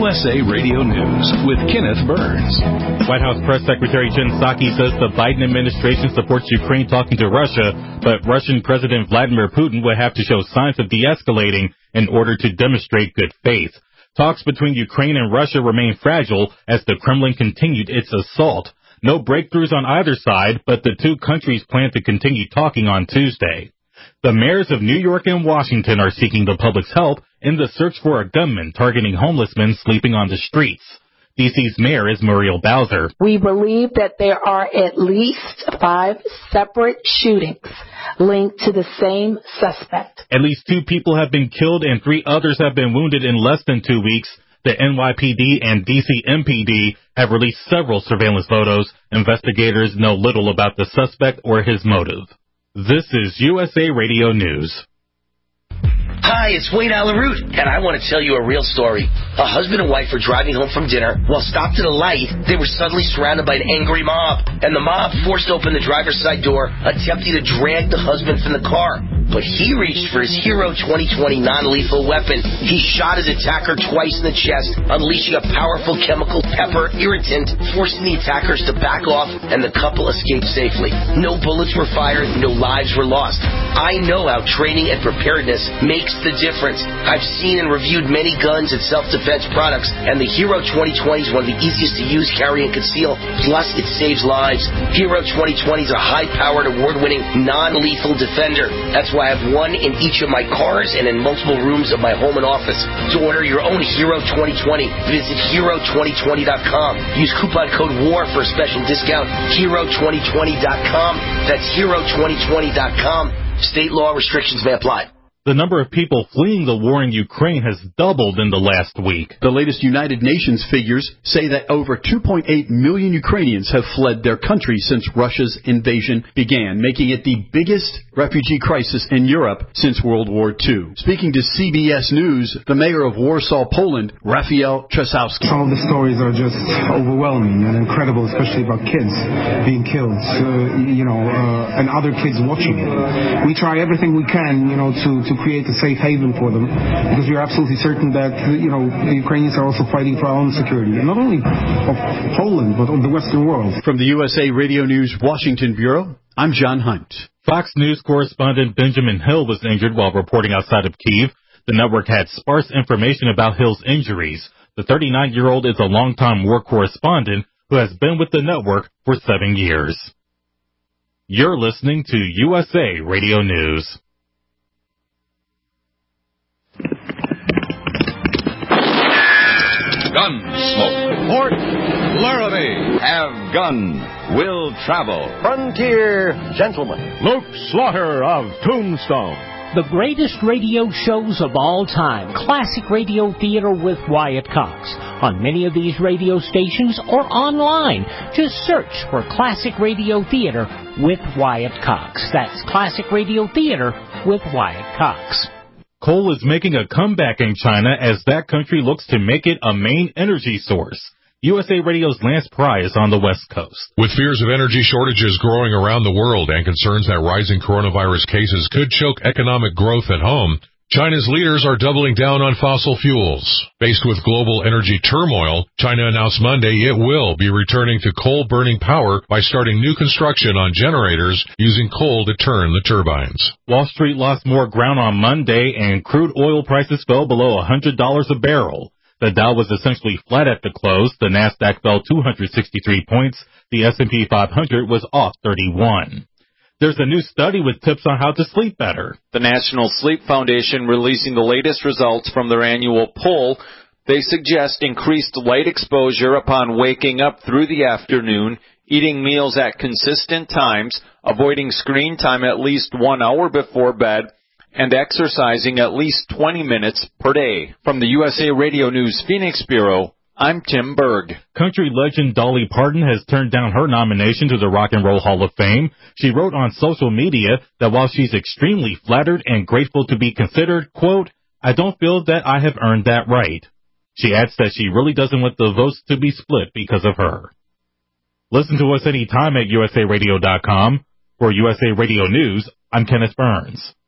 USA Radio News with Kenneth Burns. White House Press Secretary Jen Psaki says the Biden administration supports Ukraine talking to Russia, but Russian President Vladimir Putin would have to show signs of de-escalating in order to demonstrate good faith. Talks between Ukraine and Russia remain fragile as the Kremlin continued its assault. No breakthroughs on either side, but the two countries plan to continue talking on Tuesday. The mayors of New York and Washington are seeking the public's help in the search for a gunman targeting homeless men sleeping on the streets. D.C.'s mayor is Muriel Bowser. We believe that there are at least 5 separate shootings linked to the same suspect. At least 2 people have been killed and 3 others have been wounded in less than 2 weeks. The NYPD and D.C. MPD have released several surveillance photos. Investigators know little about the suspect or his motive. This is USA Radio News. Hi, it's Wayne Allen Root, and I want to tell you a real story. A husband and wife were driving home from dinner. While stopped at a light, they were suddenly surrounded by an angry mob, and the mob forced open the driver's side door, attempting to drag the husband from the car. But he reached for his Hero 2020 non-lethal weapon. He shot his attacker twice in the chest, unleashing a powerful chemical pepper irritant, forcing the attackers to back off, and the couple escaped safely. No bullets were fired, no lives were lost. I know how training and preparedness makes the difference. I've seen and reviewed many guns and self-defense products, and the Hero 2020 is one of the easiest to use, carry, and conceal. Plus, it saves lives. Hero 2020 is a high-powered, award-winning, non-lethal defender. That's why I have one in each of my cars and in multiple rooms of my home and office. To order your own Hero 2020, visit Hero2020.com. Use coupon code WAR for a special discount. Hero2020.com. That's Hero2020.com. State law restrictions may apply. The number of people fleeing the war in Ukraine has doubled in the last week. The latest United Nations figures say that over 2.8 million Ukrainians have fled their country since Russia's invasion began, making it the biggest refugee crisis in Europe since World War II. Speaking to CBS News, the mayor of Warsaw, Poland, Rafael Trzasowski. Some of the stories are just overwhelming and incredible, especially about kids being killed, and other kids watching it. We try everything we can, to create a safe haven for them, because we are absolutely certain that, the Ukrainians are also fighting for our own security, and not only of Poland, but of the Western world. From the USA Radio News Washington Bureau, I'm John Hunt. Fox News correspondent Benjamin Hill was injured while reporting outside of Kyiv. The network had sparse information about Hill's injuries. The 39-year-old is a longtime war correspondent who has been with the network for 7 years. You're listening to USA Radio News. Gunsmoke. Port Laramie. Have gun. Will travel. Frontier Gentleman. Luke Slaughter of Tombstone. The greatest radio shows of all time. Classic Radio Theater with Wyatt Cox. On many of these radio stations or online. Just search for Classic Radio Theater with Wyatt Cox. That's Classic Radio Theater with Wyatt Cox. Coal is making a comeback in China as that country looks to make it a main energy source. USA Radio's Lance Pry is on the West Coast. With fears of energy shortages growing around the world and concerns that rising coronavirus cases could choke economic growth at home, China's leaders are doubling down on fossil fuels. Faced with global energy turmoil, China announced Monday it will be returning to coal-burning power by starting new construction on generators using coal to turn the turbines. Wall Street lost more ground on Monday, and crude oil prices fell below $100 a barrel. The Dow was essentially flat at the close. The Nasdaq fell 263 points. The S&P 500 was off 31. There's a new study with tips on how to sleep better. The National Sleep Foundation releasing the latest results from their annual poll. They suggest increased light exposure upon waking up through the afternoon, eating meals at consistent times, avoiding screen time at least 1 hour before bed, and exercising at least 20 minutes per day. From the USA Radio News Phoenix Bureau, I'm Tim Berg. Country legend Dolly Parton has turned down her nomination to the Rock and Roll Hall of Fame. She wrote on social media that while she's extremely flattered and grateful to be considered, quote, I don't feel that I have earned that right. She adds that she really doesn't want the votes to be split because of her. Listen to us anytime at usaradio.com. For USA Radio News, I'm Kenneth Burns.